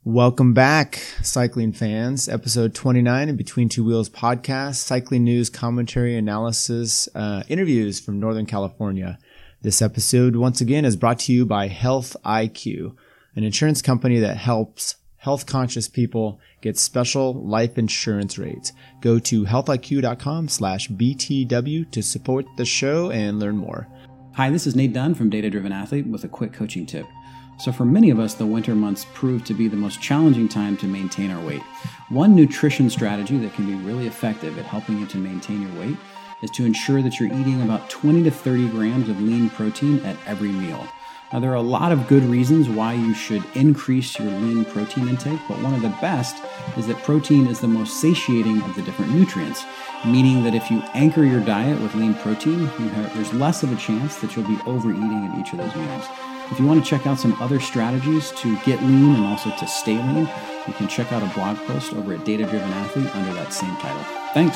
Welcome back, cycling fans. Episode 29 of Between Two Wheels podcast, cycling news, commentary, analysis, interviews from Northern California. This episode, once again, is brought to you by Health IQ, an insurance company that helps health-conscious people get special life insurance rates. Go to healthiq.com/BTW to support the show and learn more. Hi, this is Nate Dunn from Data Driven Athlete with a quick coaching tip. So for many of us, the winter months prove to be the most challenging time to maintain our weight. One nutrition strategy that can be really effective at helping you to maintain your weight is to ensure that you're eating about 20 to 30 grams of lean protein at every meal. Now, there are a lot of good reasons why you should increase your lean protein intake, but one of the best is that protein is the most satiating of the different nutrients, meaning that if you anchor your diet with lean protein, there's less of a chance that you'll be overeating at each of those meals. If you want to check out some other strategies to get lean and also to stay lean, you can check out a blog post over at Data Driven Athlete under that same title. Thanks.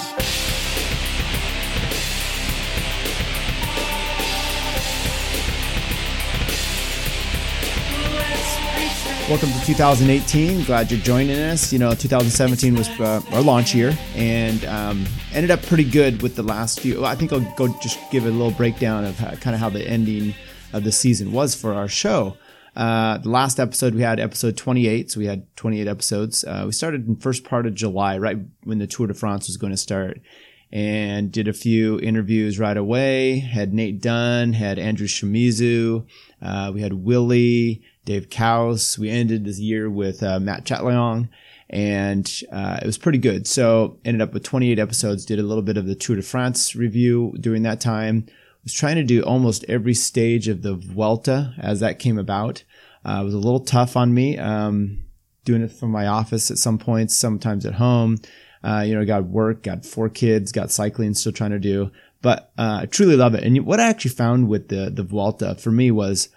Welcome to 2018. Glad you're joining us. 2017 was our launch year and ended up pretty good with the last few. I think I'll go just give a little breakdown of how the ending of the season was for our show. The last episode we had episode 28, so we had 28 episodes. We started in the first part of July, right when the Tour de France was going to start, and did a few interviews right away. Had Nate Dunn, had Andrew Shimizu, we had Willie, Dave Kaus. We ended this year with Matt Chatleong, and it was pretty good. So ended up with 28 episodes, did a little bit of the Tour de France review during that time. Was trying to do almost every stage of the Vuelta as that came about. It was a little tough on me, doing it from my office at some points, sometimes at home. Got work, got 4 kids, got cycling still trying to do, but I truly love it. And what I actually found with the Vuelta for me was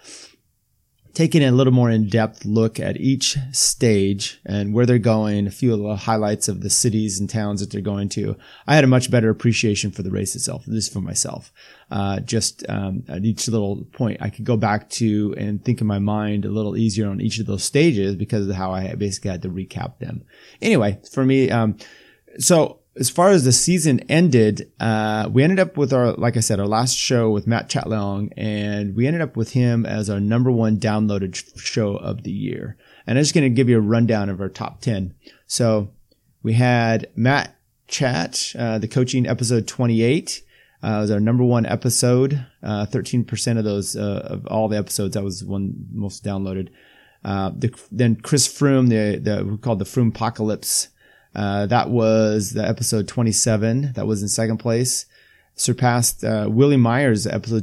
taking a little more in-depth look at each stage and where they're going, a few of the highlights of the cities and towns that they're going to. I had a much better appreciation for the race itself, at least for myself. At each little point, I could go back to and think in my mind a little easier on each of those stages because of how I basically had to recap them. Anyway, for me, so as far as the season ended, we ended up with our last show with Matt Chatleong, and we ended up with him as our number 1 downloaded show of the year. And I'm just going to give you a rundown of our top 10. So we had Matt Chat, the coaching episode 28. Was our number 1 episode. 13% of those, of all the episodes, that was one most downloaded. Then Chris Froome, we called the Froome Apocalypse. That was the episode 27. That was in second place. Surpassed Willie Myers, episode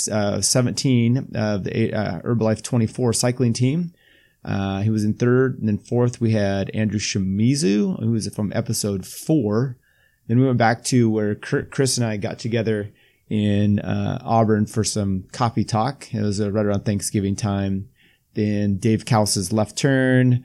2017 of the Herbalife 24 cycling team. He was in third. And then fourth, we had Andrew Shimizu, who was from episode 4. Then we went back to where Chris and I got together in Auburn for some coffee talk. It was right around Thanksgiving time. Then Dave Kaus's Left Turn,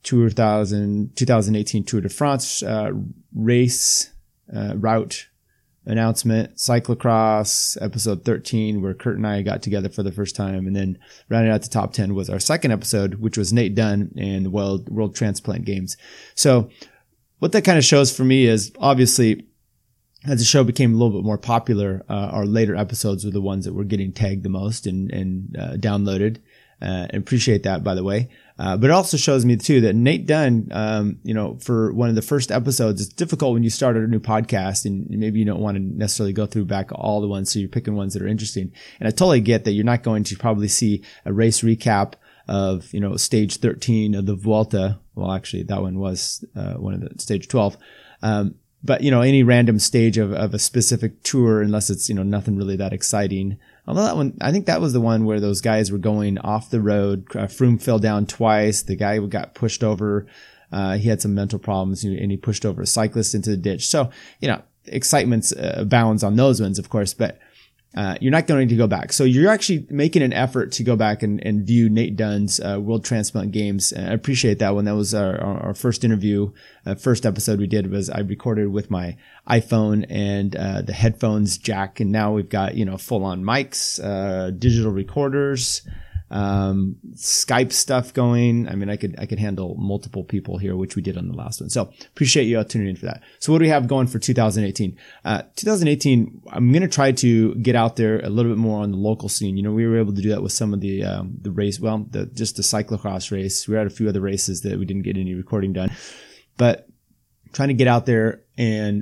2018 Tour de France race route announcement, cyclocross, episode 13, where Kurt and I got together for the first time. And then rounding out the top 10 was our second episode, which was Nate Dunn and the World Transplant Games. So what that kind of shows for me is, obviously, as the show became a little bit more popular, our later episodes were the ones that were getting tagged the most and downloaded. And appreciate that, by the way. But it also shows me too that Nate Dunn, for one of the first episodes, it's difficult when you start a new podcast and maybe you don't want to necessarily go through back all the ones. So you're picking ones that are interesting. And I totally get that you're not going to probably see a race recap of, stage 13 of the Vuelta. Well, actually that one was, one of the stage 12. But, any random stage of a specific tour, unless it's, nothing really that exciting. Although that one, I think that was the one where those guys were going off the road. Froome fell down twice. The guy got pushed over. He had some mental problems and he pushed over a cyclist into the ditch. So, excitement abounds on those ones, of course, but you're not going to go back. So you're actually making an effort to go back and view Nate Dunn's World Transplant Games. I appreciate that one. That was our first interview. First episode we did was I recorded with my iPhone and the headphones jack. And now we've got, full on mics, digital recorders. Skype stuff going. I mean, I could handle multiple people here, which we did on the last one. So appreciate you all tuning in for that. So what do we have going for 2018? 2018, I'm going to try to get out there a little bit more on the local scene. You know, we were able to do that with some of the race, just the cyclocross race. We had a few other races that we didn't get any recording done, but trying to get out there and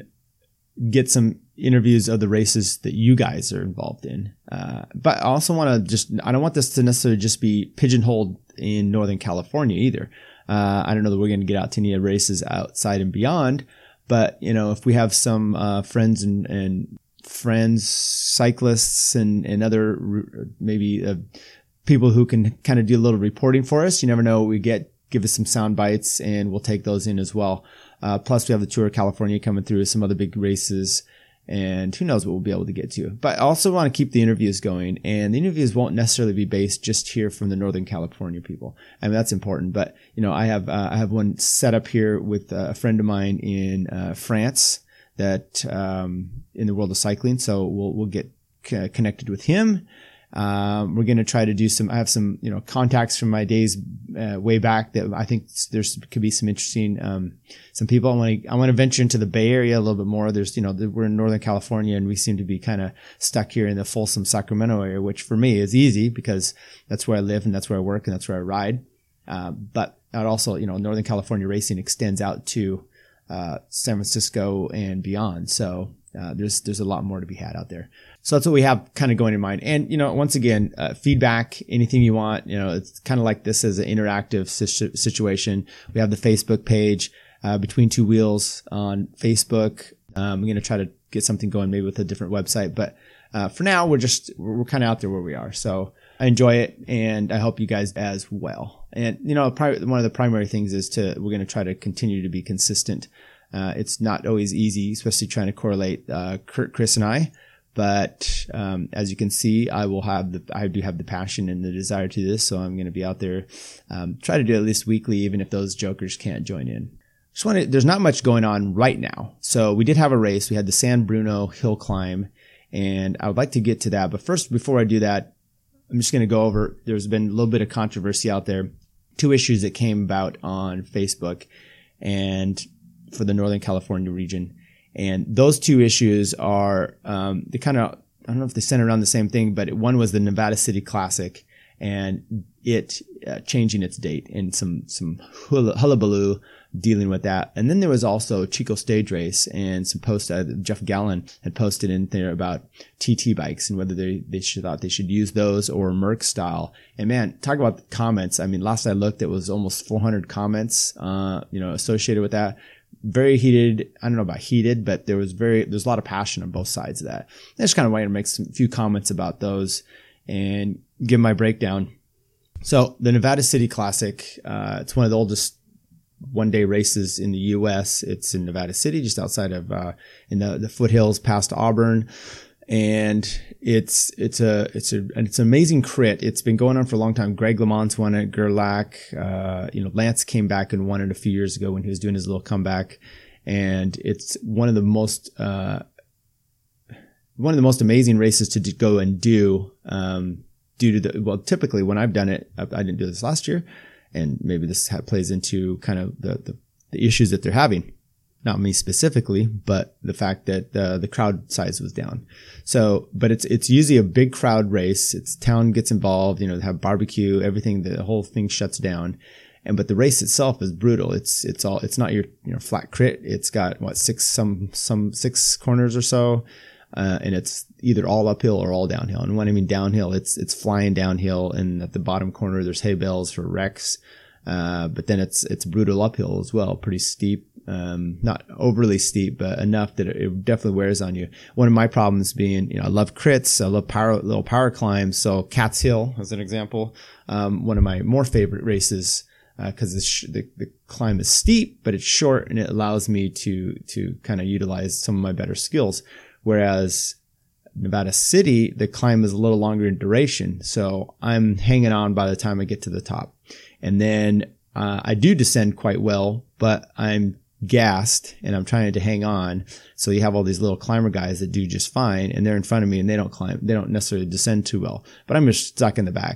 get some interviews of the races that you guys are involved in. But I also want to I don't want this to necessarily just be pigeonholed in Northern California either. I don't know that we're going to get out to any races outside and beyond, but you know, if we have some friends and friends, cyclists and other maybe people who can kind of do a little reporting for us, you never know, give us some sound bites and we'll take those in as well. Plus we have the Tour of California coming through, some other big races, and who knows what we'll be able to get to. But I also want to keep the interviews going, and the interviews won't necessarily be based just here from the Northern California people. I mean, that's important. But, you know, I have one set up here with a friend of mine in France that in the world of cycling. So we'll get connected with him. We're going to try to do I have some, you know, contacts from my days way back that I think could be some interesting, some people. I want to venture into the Bay Area a little bit more. There's, you know, we're in Northern California and we seem to be kind of stuck here in the Folsom, Sacramento area, which for me is easy because that's where I live and that's where I work and that's where I ride. But I'd also, you know, Northern California racing extends out to, San Francisco and beyond. So, there's a lot more to be had out there. So that's what we have kind of going in mind. And, you know, once again, feedback, anything you want, you know, it's kind of like this as an interactive situation. We have the Facebook page, Between Two Wheels on Facebook. I'm going to try to get something going maybe with a different website, but, for now we're kind of out there where we are. So I enjoy it and I hope you guys as well. And, you know, one of the primary things is we're going to try to continue to be consistent. It's not always easy, especially trying to correlate, Chris and I. But, as you can see, I do have the passion and the desire to do this. So I'm going to be out there, try to do it at least weekly, even if those jokers can't join in. There's not much going on right now. So we did have a race. We had the San Bruno hill climb and I would like to get to that. But first, before I do that, I'm just going to go over, there's been a little bit of controversy out there. 2 issues that came about on Facebook and for the Northern California region. And those 2 issues are, they kind of, I don't know if they center around the same thing, but one was the Nevada City Classic and it changing its date and some hullabaloo dealing with that. And then there was also Chico Stage Race and some posts Jeff Gallen had posted in there about TT bikes and whether they thought they should use those or Merc style. And man, talk about the comments. I mean, last I looked, it was almost 400 comments, you know, associated with that. Very heated. I don't know about heated, but there's a lot of passion on both sides of that. I just kind of wanted to make some few comments about those and give my breakdown. So the Nevada City Classic, it's one of the oldest one-day races in the U.S. It's in Nevada City, just outside of, in the foothills past Auburn. And it's an amazing crit. It's been going on for a long time. Greg LeMond's won it, Gerlach, you know, Lance came back and won it a few years ago when he was doing his little comeback. And it's one of the most amazing races to go and do, due to typically when I've done it, I didn't do this last year. And maybe this plays into kind of the issues that they're having. Not me specifically, but the fact that the crowd size was down. So, but it's usually a big crowd race. Town gets involved, you know, they have barbecue, everything, the whole thing shuts down. But the race itself is brutal. It's not your, you know, flat crit. It's got some 6 corners or so. And it's either all uphill or all downhill. And when I mean downhill, it's flying downhill. And at the bottom corner, there's hay bales for wrecks. But then it's brutal uphill as well, pretty steep. Not overly steep, but enough that it definitely wears on you. One of my problems being, you know, I love crits. I love little power climbs. So Cat's Hill, as an example, one of my more favorite races, cause the climb is steep, but it's short and it allows me to kind of utilize some of my better skills. Whereas Nevada City, the climb is a little longer in duration. So I'm hanging on by the time I get to the top. And then, I do descend quite well, but I'm gassed and I'm trying to hang on. So you have all these little climber guys that do just fine and they're in front of me and they don't necessarily descend too well, but I'm just stuck in the back.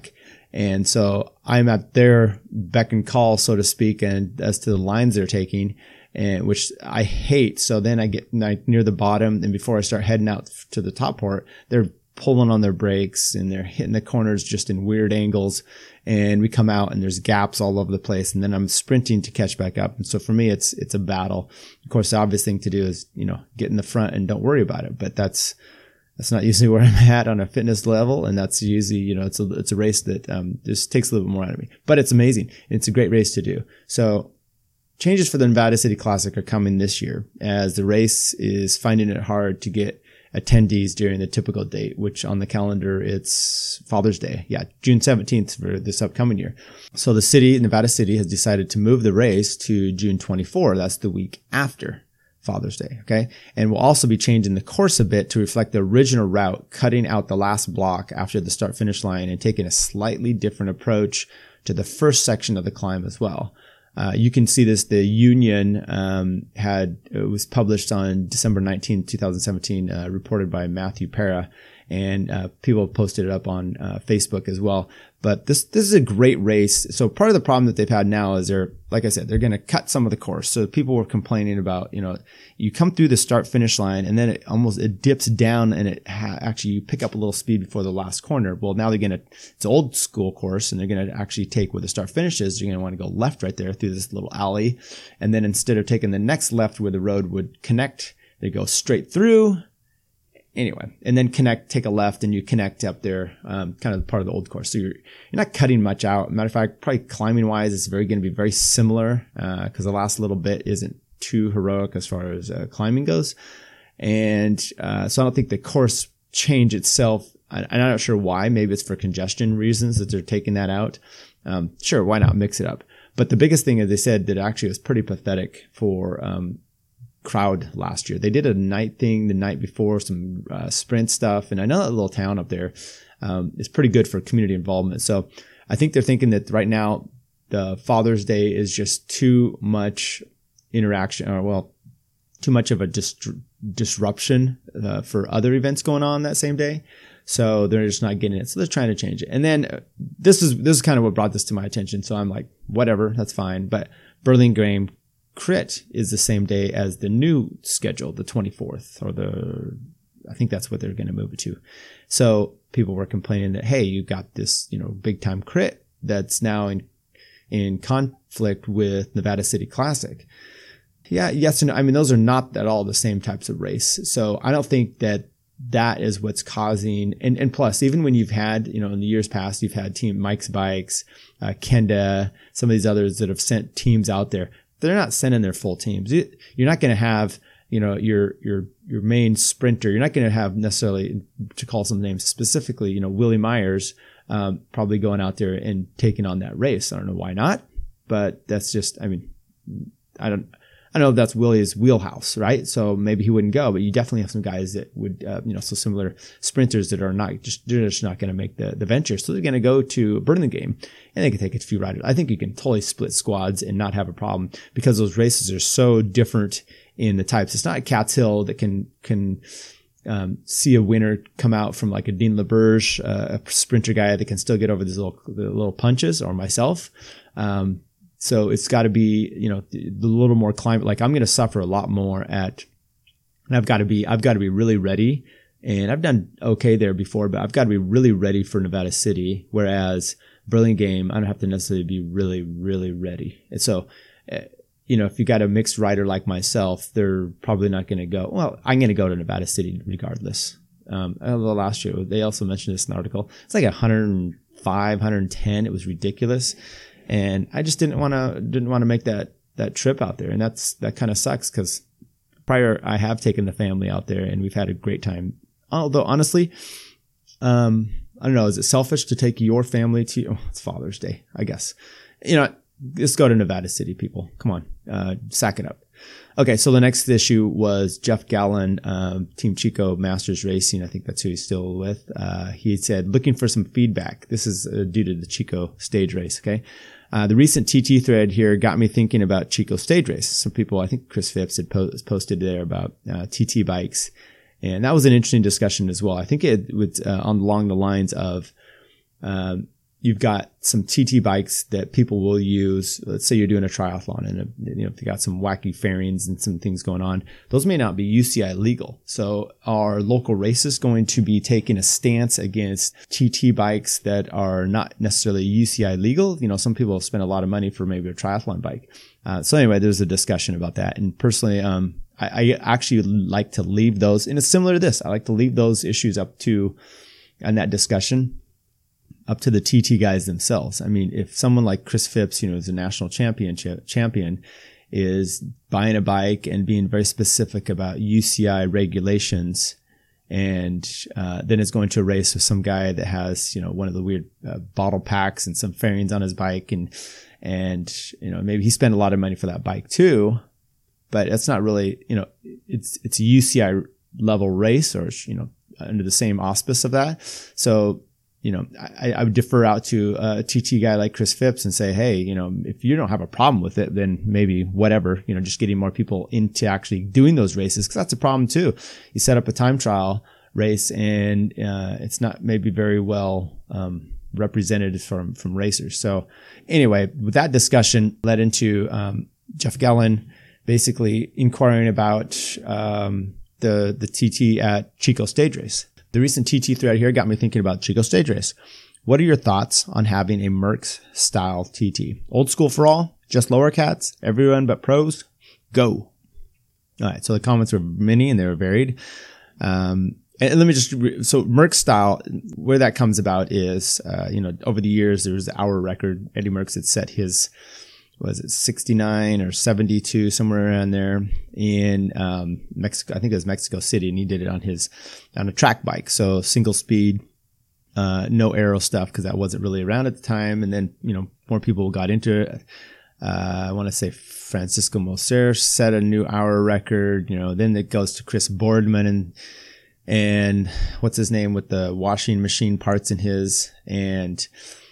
And so I'm at their beck and call, so to speak, and as to the lines they're taking, and which I hate. So then I get near the bottom, and before I start heading out to the top part, they're pulling on their brakes and they're hitting the corners just in weird angles. And we come out and there's gaps all over the place. And then I'm sprinting to catch back up. And so for me, it's a battle. Of course, the obvious thing to do is, get in the front and don't worry about it. But that's not usually where I'm at on a fitness level. And that's usually, it's a race that, just takes a little bit more out of me, but it's amazing. It's a great race to do. So changes for the Nevada City Classic are coming this year as the race is finding it hard to get attendees during the typical date, which on the calendar, it's Father's Day. Yeah, June 17th for this upcoming year. So the Nevada City has decided to move the race to June 24. That's the week after Father's Day. Okay. And we'll also be changing the course a bit to reflect the original route, cutting out the last block after the start finish line and taking a slightly different approach to the first section of the climb as well. You can see this. The Union it was published on December 19, 2017, reported by Matthew Para, and people posted it up on Facebook as well. But this is a great race. So part of the problem that they've had now is like I said, they're going to cut some of the course. So people were complaining about, you come through the start finish line and then it dips down and actually you pick up a little speed before the last corner. Well, now it's an old school course and they're going to actually take where the start finish is. You're going to want to go left right there through this little alley. And then instead of taking the next left where the road would connect, they go straight through. Anyway, and then take a left and you connect up there, kind of part of the old course. So you're not cutting much out. Matter of fact, probably climbing wise, it's going to be very similar, cause the last little bit isn't too heroic as far as climbing goes. And, so I don't think the course change itself, I'm not sure why. Maybe it's for congestion reasons that they're taking that out. Sure. Why not mix it up? But the biggest thing is they said that actually was pretty pathetic for, crowd last year. They did a night thing the night before, some sprint stuff. And I know that little town up there is pretty good for community involvement. So I think they're thinking that right now the Father's Day is just too much interaction too much of a disruption for other events going on that same day. So they're just not getting it. So they're trying to change it. And then this is kind of what brought this to my attention. So I'm like, whatever, that's fine. But Burlingame Crit is the same day as the new schedule, the 24th, I think that's what they're going to move it to. So people were complaining that, hey, you got this, big time crit that's now in conflict with Nevada City Classic. Yeah, yes and no. I mean, those are not at all the same types of race. So I don't think that is what's causing, and plus, even when you've had, in the years past, you've had Team Mike's Bikes, Kenda, some of these others that have sent teams out there. They're not sending their full teams. You're not going to have, your main sprinter. You're not going to have necessarily, to call some names specifically, Willie Myers, probably going out there and taking on that race. I don't know why not, but that's just, I don't know if that's Willie's wheelhouse, right? So maybe he wouldn't go, but you definitely have some guys that would, so similar sprinters that are they're just not going to make the venture. So they're going to go to Burlingame and they can take a few riders. I think you can totally split squads and not have a problem because those races are so different in the types. It's not a Cat's Hill that can see a winner come out from like a Dean LaBerge, a sprinter guy that can still get over these little punches, or myself. So it's got to be, a little more climate. Like I'm going to suffer a lot more and I've got to be really ready. And I've done okay there before, but I've got to be really ready for Nevada City. Whereas Burlingame, I don't have to necessarily be really, really ready. And so, if you got a mixed rider like myself, they're probably not going to go, well, I'm going to go to Nevada City regardless. Last year, they also mentioned this in an article. It's like 105, 110. It was ridiculous. And I just didn't want to make that trip out there. And that kind of sucks because prior I have taken the family out there and we've had a great time. Although honestly, I don't know, is it selfish to take your family to, it's Father's Day, I guess. Let's go to Nevada City, people. Come on, sack it up. Okay. So the next issue was Jeff Gallen, Team Chico Masters Racing. I think that's who he's still with. He said, looking for some feedback. This is due to the Chico stage race. Okay. The recent TT thread here got me thinking about Chico stage race. Some people, I think Chris Phipps had posted there about TT bikes. And that was an interesting discussion as well. I think it was along the lines of you've got some TT bikes that people will use. Let's say you're doing a triathlon and if you got some wacky fairings and some things going on, those may not be UCI legal. So our local race is going to be taking a stance against TT bikes that are not necessarily UCI legal. Some people spend a lot of money for maybe a triathlon bike. So anyway, there's a discussion about that. And personally, I actually like to leave those, and it's similar to this. I like to leave those issues and that discussion up to the TT guys themselves. I mean, if someone like Chris Phipps, is a national champion, is buying a bike and being very specific about UCI regulations, and then is going to a race with some guy that has, one of the weird bottle packs and some fairings on his bike, and maybe he spent a lot of money for that bike too, but it's not really, it's a UCI level race, or under the same auspice of that. So I would defer out to a TT guy like Chris Phipps and say, hey, if you don't have a problem with it, then maybe whatever, just getting more people into actually doing those races. Cause that's a problem too. You set up a time trial race and, it's not maybe very well, represented from racers. So anyway, with that discussion led into, Jeff Gellin basically inquiring about, the TT at Chico Stage Race. The recent TT thread here got me thinking about Chico Stage Race. What are your thoughts on having a Merckx style TT? Old school for all? Just lower cats? Everyone but pros? Go. All right. So the comments were many and they were varied. And let me just, so Merckx style, where that comes about is, over the years, there was the hour record. Eddie Merckx had set his, 69 or 72, somewhere around there in, Mexico. I think it was Mexico City, and he did it on a track bike. So single speed, no aero stuff, cause that wasn't really around at the time. And then, more people got into it. I want to say Francisco Moser set a new hour record, then it goes to Chris Boardman and what's his name with the washing machine parts in his, and,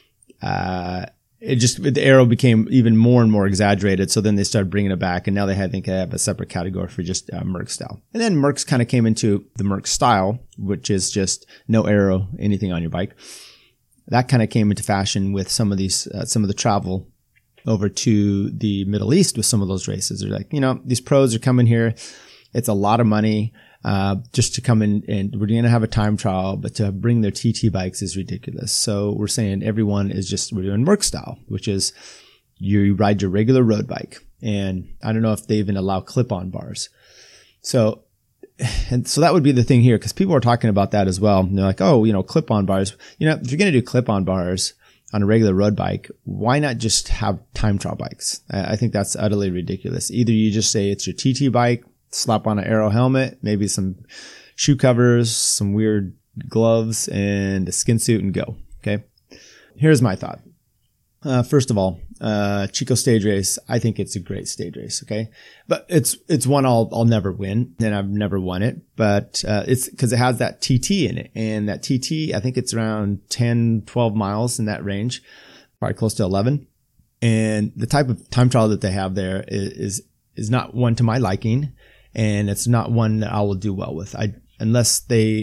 the arrow became even more and more exaggerated. So then they started bringing it back, and now I think they have a separate category for just Merckx style. And then Merckx kind of came into the Merckx style, which is just no arrow, anything on your bike. That kind of came into fashion with some of the travel over to the Middle East with some of those races. They're like, these pros are coming here. It's a lot of money. Just to come in, and we're going to have a time trial, but to bring their TT bikes is ridiculous. So we're saying we're doing Merckx style, which is you ride your regular road bike. And I don't know if they even allow clip-on bars. So that would be the thing here, because people are talking about that as well. And they're like, clip-on bars. If you're going to do clip-on bars on a regular road bike, why not just have time trial bikes? I think that's utterly ridiculous. Either you just say it's your TT bike, slap on an aero helmet, maybe some shoe covers, some weird gloves, and a skin suit, and go. Okay. Here's my thought. First of all, Chico Stage Race, I think it's a great stage race. Okay. But it's one I'll never win, and I've never won it, but, it's because it has that TT in it, and that TT, I think it's around 10, 12 miles in that range, probably close to 11. And the type of time trial that they have there is not one to my liking. And it's not one that I will do well with. Unless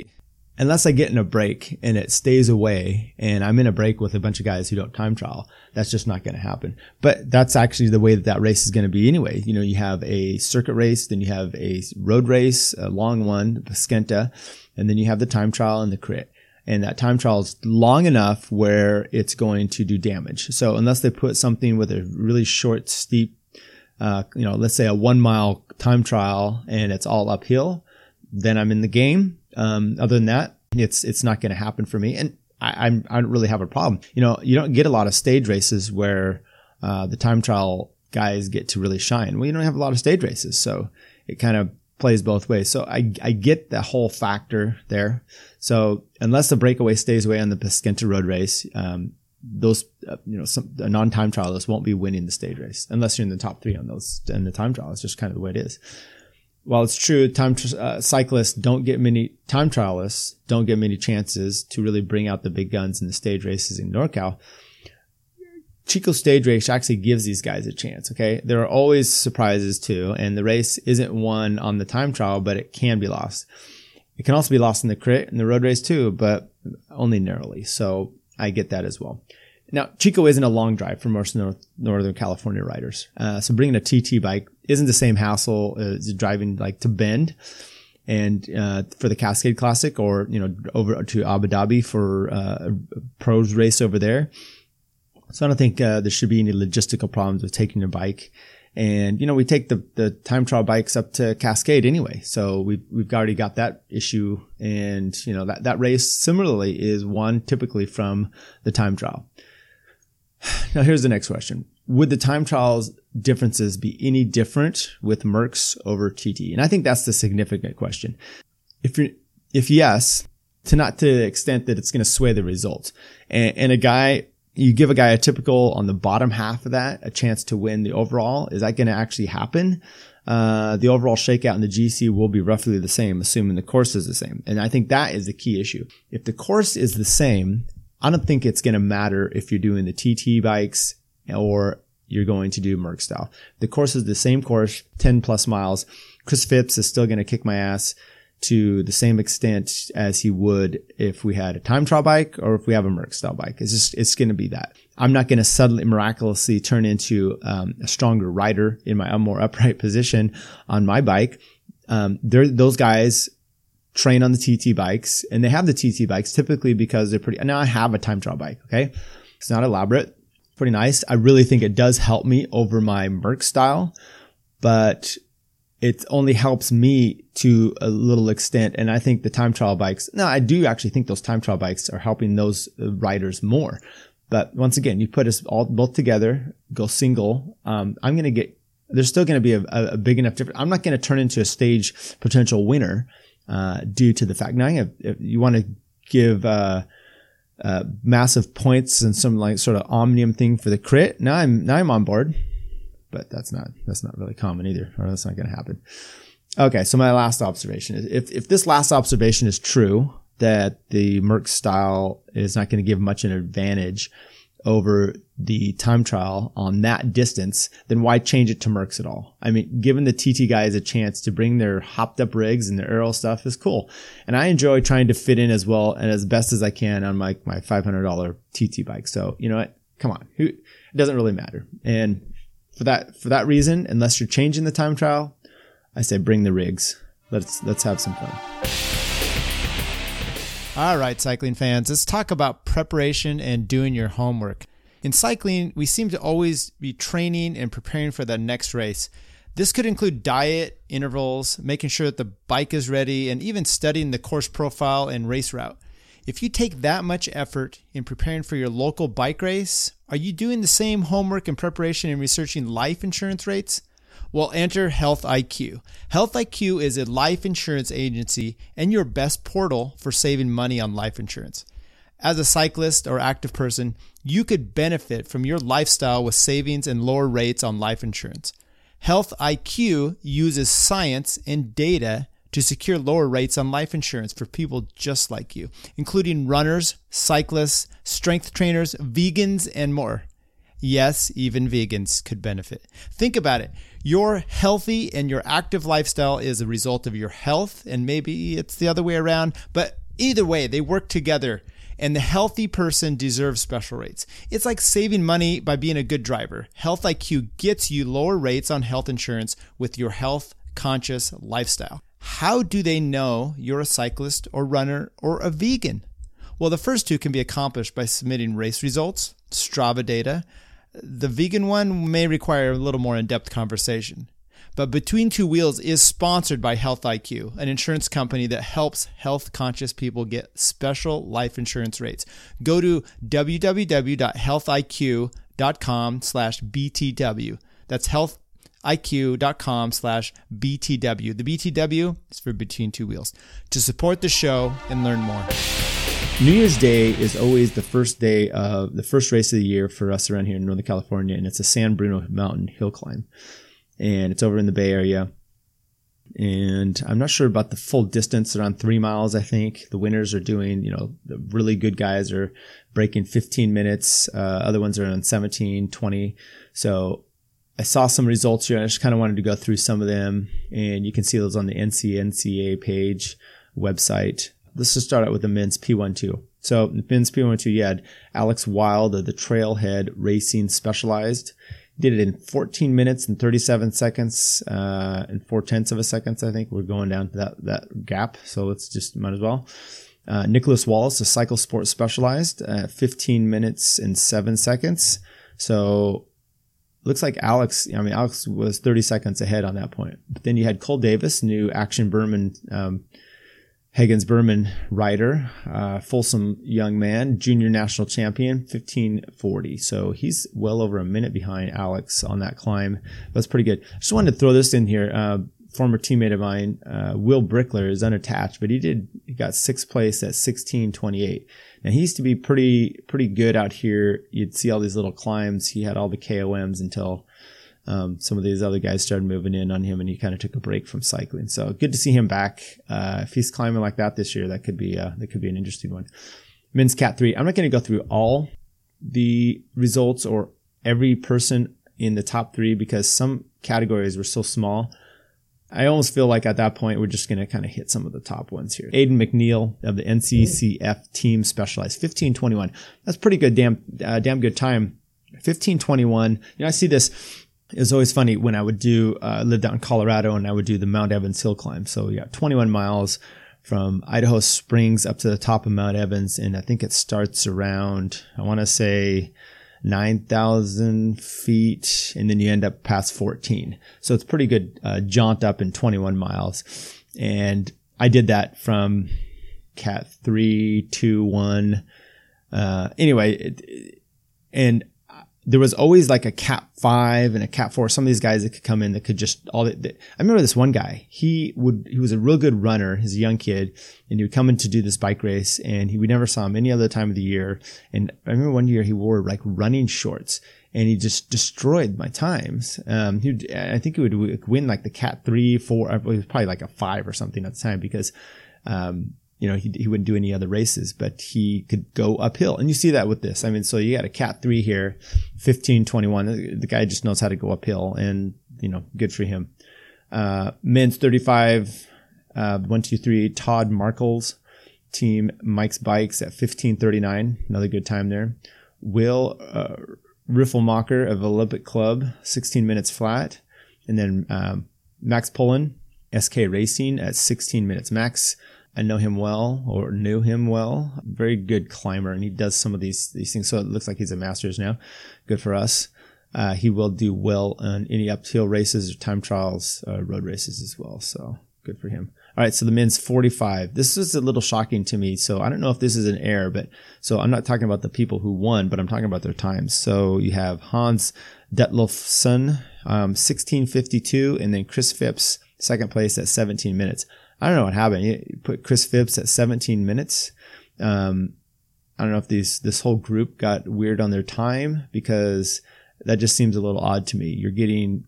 I get in a break and it stays away, and I'm in a break with a bunch of guys who don't time trial, that's just not going to happen. But that's actually the way that race is going to be anyway. You have a circuit race, then you have a road race, a long one, the Paskenta, and then you have the time trial and the crit. And that time trial is long enough where it's going to do damage. So unless they put something with a really short, steep, let's say a 1 mile time trial and it's all uphill, then I'm in the game. Other than that, it's not going to happen for me. And I don't really have a problem. You don't get a lot of stage races where, the time trial guys get to really shine. Well, you don't have a lot of stage races. So it kind of plays both ways. So I get the whole factor there. So unless the breakaway stays away on the Paskenta road race, those, some non-time trialists won't be winning the stage race unless you're in the top 3 on those in the time trial. It's just kind of the way it is. While it's true, cyclists don't get many time trialists, don't get many chances to really bring out the big guns in the stage races in NorCal. Chico Stage Race actually gives these guys a chance. Okay. There are always surprises too. And the race isn't won on the time trial, but it can be lost. It can also be lost in the crit and the road race too, but only narrowly. So I get that as well. Now, Chico isn't a long drive for most Northern California riders. So bringing a TT bike isn't the same hassle as driving like to Bend and for the Cascade Classic, or over to Abu Dhabi for a pros race over there. So I don't think there should be any logistical problems with taking your bike. And we take the time trial bikes up to Cascade anyway, so we've already got that issue. And that race similarly is won typically from the time trial. Now here's the next question: would the time trials differences be any different with Mercs over TT? And I think that's the significant question. If yes, not to the extent that it's going to sway the results. And you give a guy a typical on the bottom half of that, a chance to win the overall. Is that going to actually happen? The overall shakeout in the GC will be roughly the same, assuming the course is the same. And I think that is the key issue. If the course is the same, I don't think it's going to matter if you're doing the TT bikes or you're going to do Merc style. The course is the same course, 10 plus miles. Chris Phipps is still going to kick my ass to the same extent as he would if we had a time trial bike or if we have a Merc style bike. It's going to be that. I'm not going to suddenly miraculously turn into a stronger rider in my more upright position on my bike. Those guys train on the TT bikes, and they have the TT bikes typically because they're pretty. Now I have a time trial bike. Okay. It's not elaborate. Pretty nice. I really think it does help me over my Merc style, but it only helps me to a little extent. And I think the time trial bikes, I do actually think those time trial bikes are helping those riders more. But once again, you put us both together, go single. There's still going to be a big enough difference. I'm not going to turn into a stage potential winner, due to the fact. Now, if you want to give, massive points and some like sort of omnium thing for the crit. Now I'm on board. But that's not really common either, or that's not going to happen. Okay. So my last observation is if this last observation is true, that the Merc style is not going to give much an advantage over the time trial on that distance, then why change it to Mercs at all? I mean, giving the TT guys a chance to bring their hopped up rigs and their aero stuff is cool. And I enjoy trying to fit in as well and as best as I can on my $500 TT bike. So, you know what? Come on. It doesn't really matter. And for that reason, unless you're changing the time trial, I say bring the rigs. Let's have some fun. All right, cycling fans, let's talk about preparation and doing your homework. In cycling, we seem to always be training and preparing for the next race. This could include diet, intervals, making sure that the bike is ready, and even studying the course profile and race route. If you take that much effort in preparing for your local bike race, are you doing the same homework and preparation in researching life insurance rates? Well, enter Health IQ. Health IQ is a life insurance agency and your best portal for saving money on life insurance. As a cyclist or active person, you could benefit from your lifestyle with savings and lower rates on life insurance. Health IQ uses science and data to secure lower rates on life insurance for people just like you, including runners, cyclists, strength trainers, vegans, and more. Yes, even vegans could benefit. Think about it. Your healthy and your active lifestyle is a result of your health, and maybe it's the other way around, but either way, they work together, and the healthy person deserves special rates. It's like saving money by being a good driver. Health IQ gets you lower rates on health insurance with your health-conscious lifestyle. How do they know you're a cyclist or runner or a vegan? Well, the first two can be accomplished by submitting race results, Strava data. The vegan one may require a little more in-depth conversation. But Between Two Wheels is sponsored by Health IQ, an insurance company that helps health-conscious people get special life insurance rates. Go to www.healthiq.com/BTW. That's healthiq.com/BTW. The BTW is for Between Two Wheels. To support the show and learn more. New Year's Day is always the first race of the year for us around here in Northern California, and it's a San Bruno Mountain hill climb. And it's over in the Bay Area. And I'm not sure about the full distance, around 3 miles, I think. The winners are doing, the really good guys are breaking 15 minutes. Other ones are on 17, 20. So I saw some results here. I just kind of wanted to go through some of them. And you can see those on the NCAA page, website. let's just start out with the men's P12. So the men's P12, you had Alex Wild of the Trailhead Racing Specialized. Did it in 14 minutes and 37 seconds, and 0.4 of a second, I think. We're going down to that gap, so let's just might as well. Nicholas Wallace, the Cycle Sport Specialized, 15 minutes and 7 seconds. So looks like Alex was 30 seconds ahead on that point. But then you had Cole Davis, new Action Berman, Higgins Berman rider, Folsom young man, junior national champion, 15:40. So he's well over a minute behind Alex on that climb. That's pretty good. Just wanted to throw this in here. Former teammate of mine, Will Brickler, is unattached, but he got 6th place at 16:28. Now he used to be pretty good out here. You'd see all these little climbs. He had all the KOMs until some of these other guys started moving in on him, and he kind of took a break from cycling. So good to see him back. If he's climbing like that this year, that could be an interesting one. Men's Cat 3. I'm not going to go through all the results or every person in the top 3 because some categories were so small. I almost feel like at that point, we're just going to kind of hit some of the top ones here. Aiden McNeil of the NCCF Team Specialized, 15:21. That's pretty good, damn good time. 15:21. I see this. It was always funny when I would lived out in Colorado and I would do the Mount Evans hill climb. So 21 miles from Idaho Springs up to the top of Mount Evans. And I think it starts around, I want to say 9,000 feet, and then you end up past 14. So it's pretty good jaunt up in 21 miles. And I did that from Cat 3, 2, 1. And there was always like a Cat 5 and a Cat 4. Some of these guys that could come in that could just I remember this one guy. He was a real good runner. He's a young kid, and he would come in to do this bike race, and we never saw him any other time of the year. And I remember one year he wore like running shorts, and he just destroyed my times. I think he would win like the Cat 3, 4. It was probably like a 5 or something at the time because, he wouldn't do any other races, but he could go uphill. And you see that with this. So you got a Cat 3 here, 15:21. The guy just knows how to go uphill, and, good for him. Men's 35, 1, 2, 3, Todd Markles, Team Mike's Bikes at 15:39. Another good time there. Will Riffelmacher of Olympic Club, 16 minutes flat. And then Max Pullen, SK Racing at 16 minutes. Max, I know him well, or knew him well. Very good climber, and he does some of these things. So it looks like he's a Masters now. Good for us. He will do well on any uphill races or time trials, road races as well. So good for him. All right, so the men's 45. This is a little shocking to me. So I don't know if this is an error, but so I'm not talking about the people who won, but I'm talking about their times. So you have Hans Detlefsen, 16:52, and then Chris Phipps, second place at 17 minutes. I don't know what happened. You put Chris Phipps at 17 minutes. I don't know if this whole group got weird on their time, because that just seems a little odd to me. You're getting,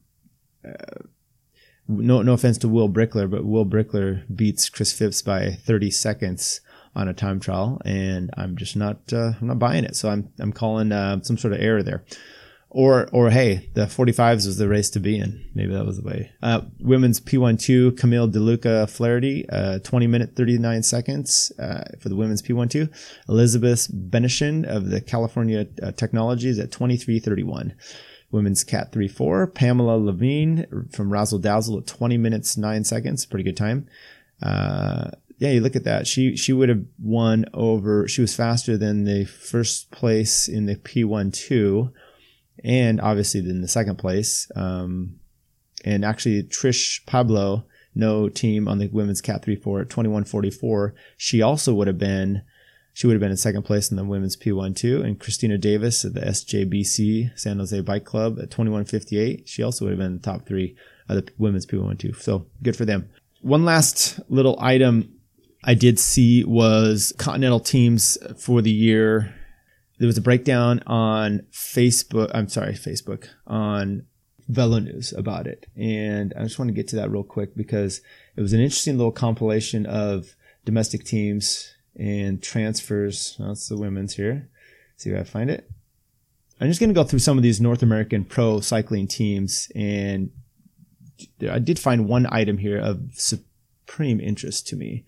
no offense to Will Brickler, but Will Brickler beats Chris Phipps by 30 seconds on a time trial, and I'm just not buying it. So I'm calling some sort of error there. Or hey, the 45s was the race to be in. Maybe that was the way. Women's P12, Camille DeLuca Flaherty, 20 minutes, 39 seconds, for the women's P12. Elizabeth Benishin of the California Technologies at 23:31. Women's Cat 3-4, Pamela Levine from Razzle Dazzle at 20 minutes, 9 seconds. Pretty good time. You look at that. She would have won over, she was faster than the first place in the P12. And obviously in the second place. And actually Trish Pablo, no team on the women's Cat 3-4 at 21:44. She would have been in second place in the women's P12. And Christina Davis at the SJBC San Jose Bike Club at 21:58. She also would have been in the top 3 of the women's P12. So good for them. One last little item I did see was Continental teams for the year. There was a breakdown on Facebook, on Velo News about it. And I just want to get to that real quick because it was an interesting little compilation of domestic teams and transfers. That's the women's here. See if I find it. I'm just going to go through some of these North American pro cycling teams. And I did find one item here of supreme interest to me.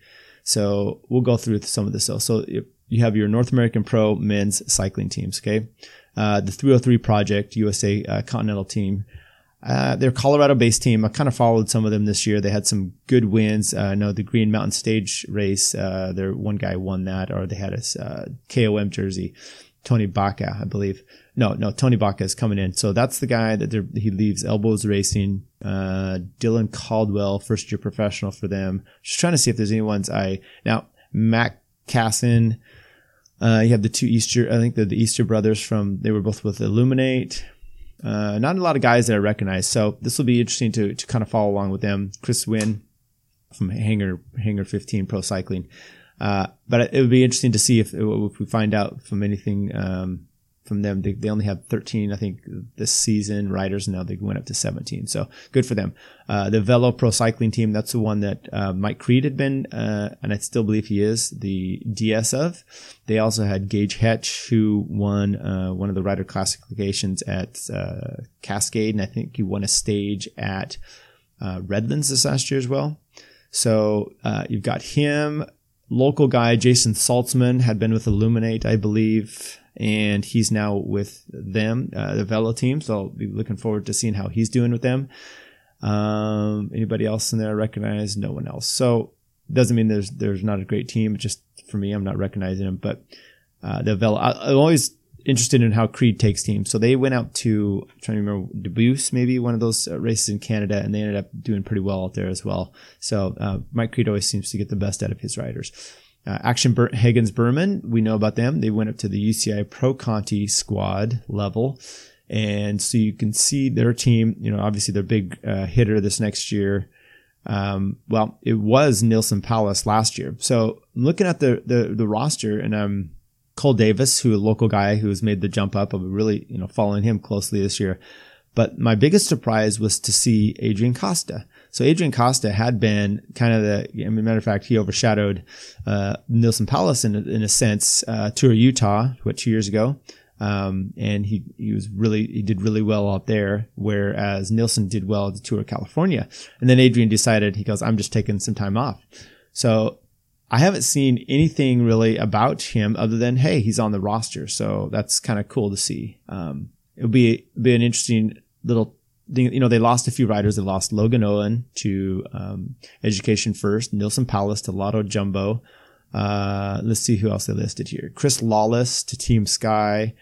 So we'll go through some of this. So you have your North American Pro men's cycling teams, okay? The 303 Project USA Continental team. They're a Colorado-based team. I kind of followed some of them this year. They had some good wins. I know the Green Mountain Stage race, their one guy won that, or they had a KOM jersey. Tony Baca, I believe. No, Tony Baca is coming in. So that's the guy that he leaves Elbows Racing. Dylan Caldwell, first year professional for them. Just trying to see if there's any ones now, Matt Casson, you have the two Easter, I think the Easter brothers they were both with Illuminate. Not a lot of guys that I recognize. So this will be interesting to kind of follow along with them. Chris Wynn from Hangar 15 Pro Cycling. But it would be interesting to see if we find out from anything from them. They only have 13, I think, this season riders. Now they went up to 17. So good for them. The Velo Pro Cycling team, that's the one that Mike Creed had been, and I still believe he is, the DS of. They also had Gage Hetch, who won one of the Rider classifications at Cascade, and I think he won a stage at Redlands this last year as well. So you've got him. Local guy, Jason Saltzman, had been with Illuminate, I believe, and he's now with them, the Velo team. So I'll be looking forward to seeing how he's doing with them. Anybody else in there I recognize? No one else. So it doesn't mean there's not a great team. It's just for me, I'm not recognizing them. But the Velo, I'm always interested in how Creed takes teams. So they went out to, I'm trying to remember, Debus, maybe one of those races in Canada, and they ended up doing pretty well out there as well. So Mike Creed always seems to get the best out of his riders. Action Higgins Berman, we know about them. They went up to the UCI Pro Conti squad level. And so you can see their team, obviously their big hitter this next year. Well, it was Nilson Palace last year. So I'm looking at the roster, and Cole Davis, who a local guy who's made the jump up. I've really, following him closely this year. But my biggest surprise was to see Adrian Costa. So Adrian Costa had been kind of matter of fact, he overshadowed Nilson Palace in a sense, Tour of Utah, 2 years ago. And he did really well out there, whereas Nilson did well at the Tour of California. And then Adrian decided, he goes, I'm just taking some time off. So I haven't seen anything really about him other than, hey, he's on the roster. So that's kind of cool to see. It'll be an interesting little thing. They lost a few riders. They lost Logan Owen to Education First, Nilson Palace to Lotto Jumbo. Let's see who else they listed here. Chris Lawless to Team Sky,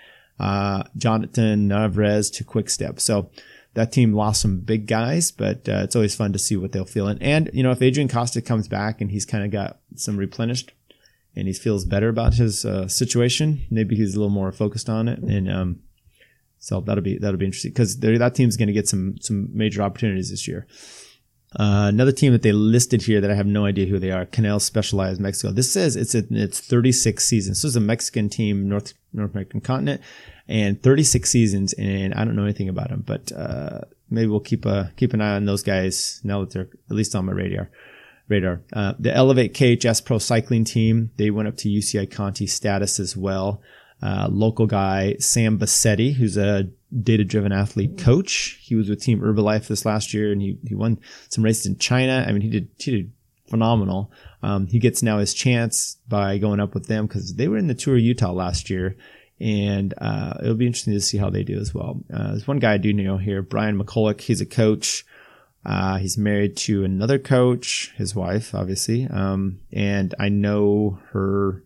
Jonathan Navarez to Quick Step. So that team lost some big guys, but it's always fun to see what they'll feel. And if Adrian Costa comes back and he's kind of got some replenished and he feels better about his situation, maybe he's a little more focused on it. And so that'll be interesting because that team's going to get some major opportunities this year. Another team that they listed here that I have no idea who they are, Canal Specialized Mexico. This says it's 36 seasons. So it's a Mexican team, North American continent, and 36 seasons. And I don't know anything about them, but maybe we'll keep an eye on those guys now that they're at least on my radar. The Elevate KHS Pro Cycling team, they went up to UCI Conti status as well. Local guy, Sam Bassetti, who's a data-driven athlete coach. He was with Team Herbalife this last year, and he won some races in China. I mean, he did phenomenal. He gets now his chance by going up with them because they were in the Tour of Utah last year, and it'll be interesting to see how they do as well. There's one guy I do know here, Brian McCulloch. He's a coach. He's married to another coach, his wife, obviously, and I know her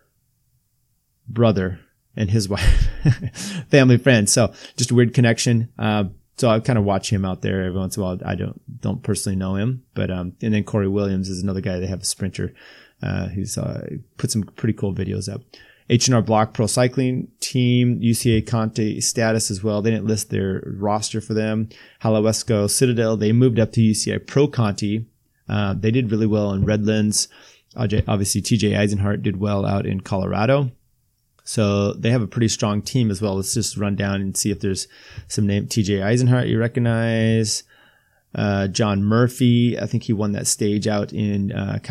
brother and his wife, family friend. So just a weird connection. So I kind of watch him out there every once in a while. I don't personally know him, but, and then Corey Williams is another guy. They have a sprinter, who's, put some pretty cool videos up. H&R Block Pro Cycling team, UCI Conti status as well. They didn't list their roster for them. Halahuesco Citadel, they moved up to UCI Pro Conti. They did really well in Redlands. Obviously TJ Eisenhart did well out in Colorado. So they have a pretty strong team as well. Let's just run down and see if there's some name. TJ Eisenhart you recognize. John Murphy, I think he won that stage out in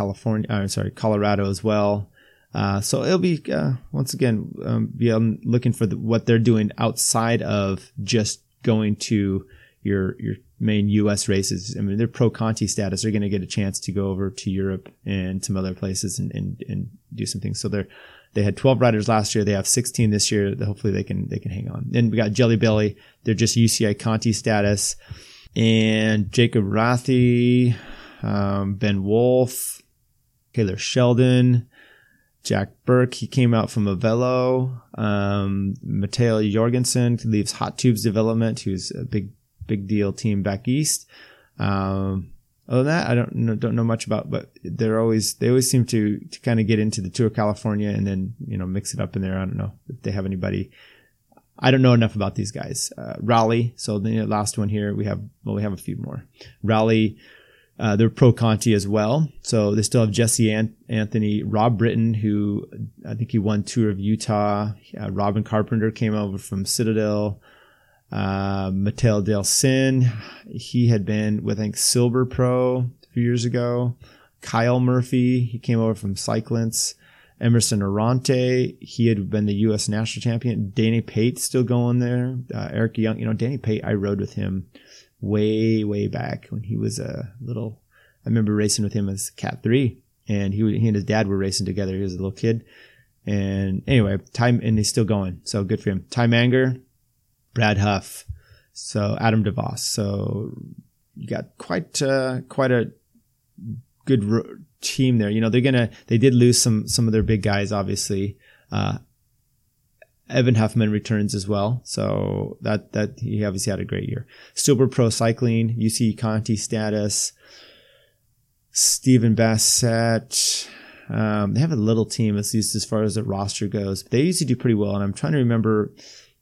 Colorado as well. So it'll be once again be looking for what they're doing outside of just going to your main U.S. races. I mean, they're pro Conti status. They're going to get a chance to go over to Europe and some other places and do some things. So they had 12 riders last year. They have 16 this year. Hopefully they can hang on. Then we got Jelly Belly. They're just UCI Conti status. And Jacob Rathy, Ben Wolf, Taylor Sheldon, Jack Burke, he came out from Avello. Matteo Jorgensen leaves Hot Tubes Development, who's a big deal team back east. Other than that, I don't know much about, but they always seem to kind of get into the Tour of California and then, mix it up in there. I don't know if they have anybody. I don't know enough about these guys. Raleigh. So the last one here, we have a few more. Raleigh, they're pro Conti as well. So they still have Jesse Anthony, Rob Britton, who I think he won Tour of Utah. Robin Carpenter came over from Citadel. Mattel Del Sin, he had been with, I think, Silver Pro a few years ago. Kyle Murphy, he came over from Cyclins. Emerson Arante, he had been the U.S. national champion. Danny Pate still going there. Eric Young, Danny Pate, I rode with him way back when he was a little. I remember racing with him as Cat 3, and he and his dad were racing together. He was a little kid, and anyway, and he's still going. So good for him. Ty Manger, Brad Huff, so Adam DeVos. So you got quite a good team there. They did lose some of their big guys, obviously. Evan Huffman returns as well. So that he obviously had a great year. Silver Pro Cycling, UC Conti status. Stephen Bassett. They have a little team, at least as far as the roster goes. They usually do pretty well. And I'm trying to remember,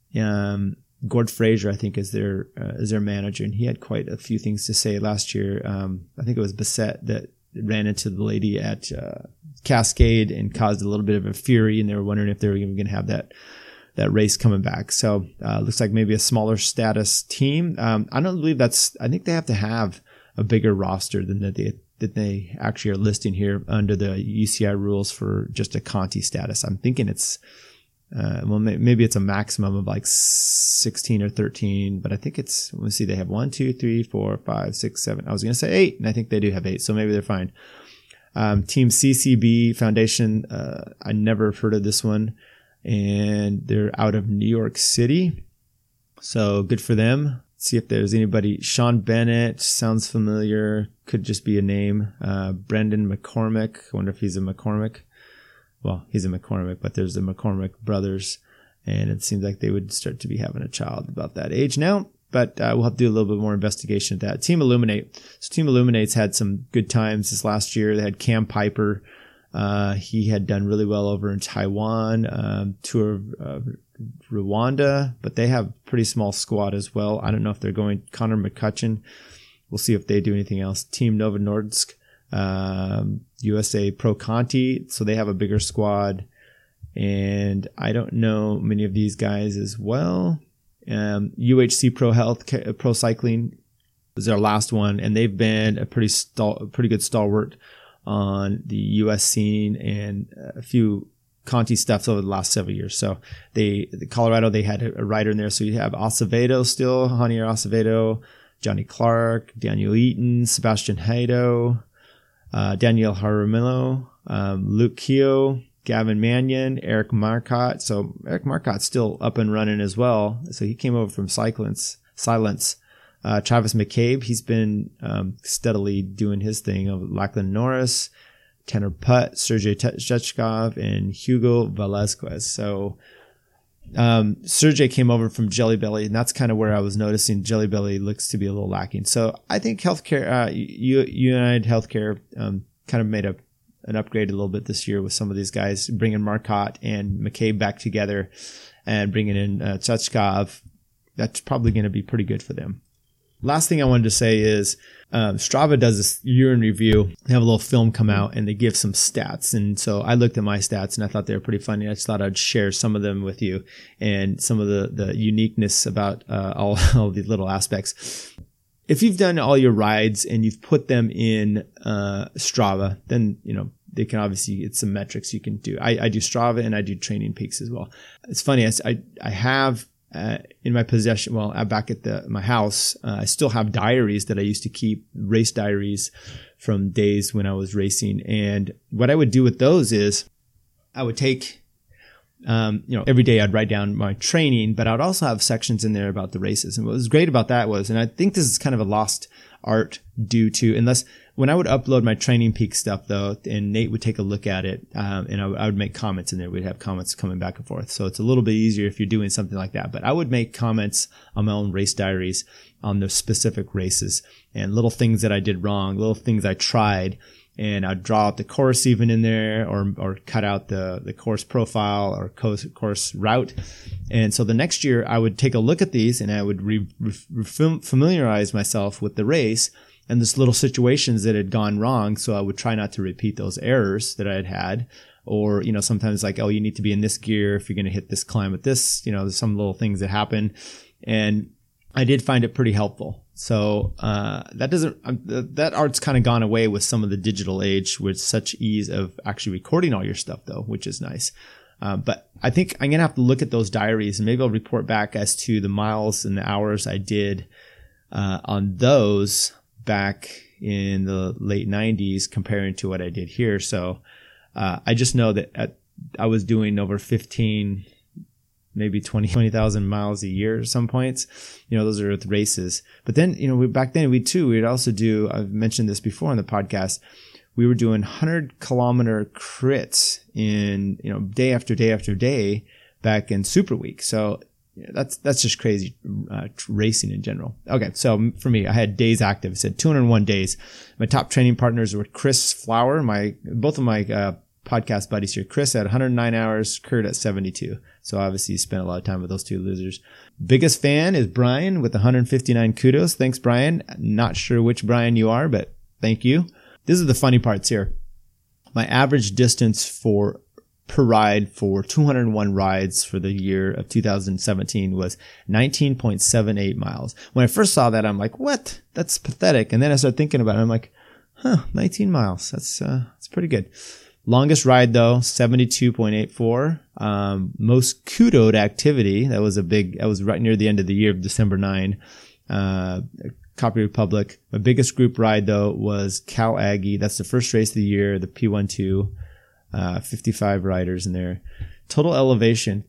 Gord Fraser, I think, is their manager, and he had quite a few things to say last year. I think it was Bassett that ran into the lady at Cascade and caused a little bit of a fury, and they were wondering if they were even going to have that race coming back. So looks like maybe a smaller status team. I don't believe I think they have to have a bigger roster than that they actually are listing here under the UCI rules for just a Conti status. I'm thinking it's maybe it's a maximum of like 16 or 13, but I think let's see, they have 1, 2, 3, 4, 5, 6, 7. I was going to say 8, and I think they do have 8, so maybe they're fine. Team CCB Foundation, I never heard of this one, and they're out of New York City, so good for them. Let's see if there's anybody. Sean Bennett sounds familiar, could just be a name. Brendan McCormick, I wonder if he's a McCormick. Well, he's a McCormick, but there's the McCormick brothers, and it seems like they would start to be having a child about that age now, but we'll have to do a little bit more investigation at that. Team Illuminate. So Team Illuminate's had some good times this last year. They had Cam Piper. He had done really well over in Taiwan, Tour of Rwanda, but they have a pretty small squad as well. I don't know if they're going Connor McCutcheon. We'll see if they do anything else. Team Novo Nordisk. USA Pro Conti, so they have a bigger squad, and I don't know many of these guys as well. UHC Pro Health, Pro Cycling was their last one, and they've been a pretty good stalwart on the US scene and a few Conti stuff over the last several years. So Colorado, they had a rider in there, so you have Acevedo still, Javier Acevedo, Johnny Clark, Daniel Eaton, Sebastian Heido, Daniel Jaramillo, Luke Keogh, Gavin Mannion, Eric Marcotte. So Eric Marcotte's still up and running as well. So he came over from Silence. Travis McCabe, he's been steadily doing his thing. Lachlan Norris, Tanner Putt, Sergey Shechkov, and Hugo Velasquez. So Sergey came over from Jelly Belly, and that's kind of where I was noticing Jelly Belly looks to be a little lacking. So I think healthcare, United Healthcare, kind of made an upgrade a little bit this year with some of these guys, bringing Marcotte and McCabe back together and bringing in Shechkov. That's probably going to be pretty good for them. Last thing I wanted to say is Strava does this year in review. They have a little film come out and they give some stats. And so I looked at my stats and I thought they were pretty funny. I just thought I'd share some of them with you and some of the uniqueness about all these little aspects. If you've done all your rides and you've put them in Strava, then, they can obviously, it's some metrics you can do. I do Strava and I do Training Peaks as well. It's funny. I have in my possession, back at my house, I still have diaries that I used to keep, race diaries from days when I was racing. And what I would do with those is I would take, every day I'd write down my training, but I'd also have sections in there about the races. And what was great about that was, and I think this is kind of a lost art due to, when I would upload my Training Peak stuff though, and Nate would take a look at it, and I would make comments in there. We'd have comments coming back and forth. So it's a little bit easier if you're doing something like that. But I would make comments on my own race diaries on the specific races and little things that I did wrong, little things I tried. And I'd draw out the course even in there, or cut out the course profile or course route. And so the next year I would take a look at these and I would familiarize myself with the race and this little situations that had gone wrong. So I would try not to repeat those errors that I had. Or, sometimes like, oh, you need to be in this gear if you're going to hit this climb with this, there's some little things that happen. And I did find it pretty helpful. So, that art's kind of gone away with some of the digital age with such ease of actually recording all your stuff though, which is nice. But I think I'm going to have to look at those diaries and maybe I'll report back as to the miles and the hours I did, on those back in the late 90s comparing to what I did here. So, I just know that I was doing over 15, maybe 20,000 miles a year at some points. Those are with races. But then, back then we'd also do, I've mentioned this before on the podcast, we were doing 100-kilometer crits in, day after day after day back in Super Week. So that's just crazy, racing in general. Okay. So for me, I had days active. I said 201 days. My top training partners were Chris Flower, both of my, podcast buddies here. Chris at 109 hours, Kurt at 72. So obviously you spent a lot of time with those two losers. Biggest fan is Brian with 159 kudos. Thanks, Brian. Not sure which Brian you are, but thank you. This is the funny parts here. My average distance per ride for 201 rides for the year of 2017 was 19.78 miles. When I first saw that, I'm like, what? That's pathetic. And then I started thinking about it. I'm like, 19 miles. That's pretty good. Longest ride though, 72.84. Most kudoed activity. That was right near the end of the year, December 9. Copy Republic. My biggest group ride though was Cal Aggie. That's the first race of the year, the P12. 55 riders in there. Total elevation,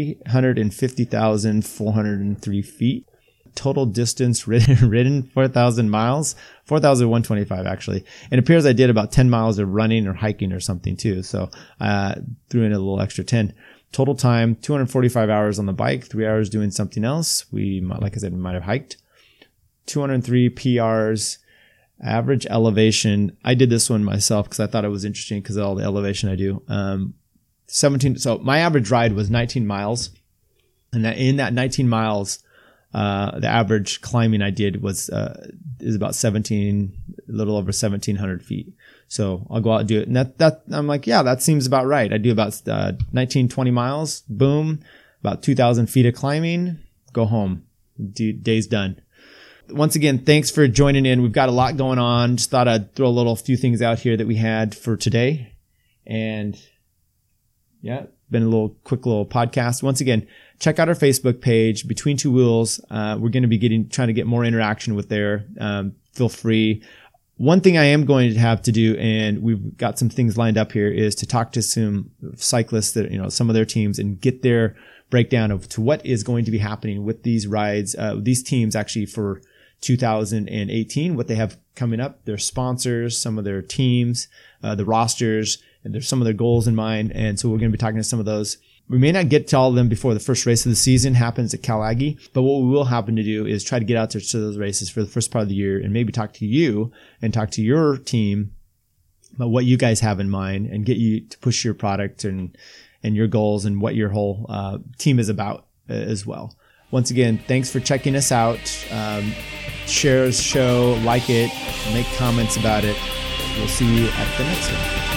350,403 feet. Total distance ridden 4,000 miles, 4,125 actually. And it appears I did about 10 miles of running or hiking or something too. So, threw in a little extra 10. Total time, 245 hours on the bike, 3 hours doing something else. Like I said, we might have hiked. 203 PRs. Average elevation. I did this one myself because I thought it was interesting because of all the elevation I do. 17. So my average ride was 19 miles. And in that 19 miles, the average climbing I did is about a little over 1,700 feet. So I'll go out and do it. And that I'm like, yeah, that seems about right. I do about 19, 20 miles. Boom. About 2,000 feet of climbing. Go home. Day's done. Once again, thanks for joining in. We've got a lot going on. Just thought I'd throw a few things out here that we had for today. And yeah, been a quick little podcast. Once again, check out our Facebook page, Between Two Wheels. We're going to be trying to get more interaction with there. Feel free. One thing I am going to have to do, and we've got some things lined up here, is to talk to some cyclists that, some of their teams and get their breakdown of to what is going to be happening with these rides, these teams actually for 2018, what they have coming up, their sponsors, some of their teams, the rosters, and there's some of their goals in mind. And so we're going to be talking to some of those. We may not get to all of them before the first race of the season happens at Cal Aggie, but what we will happen to do is try to get out there to those races for the first part of the year and maybe talk to you and talk to your team about what you guys have in mind and get you to push your product and your goals and what your whole team is about as well. Once again, thanks for checking us out. Share the show, like it, make comments about it. We'll see you at the next one.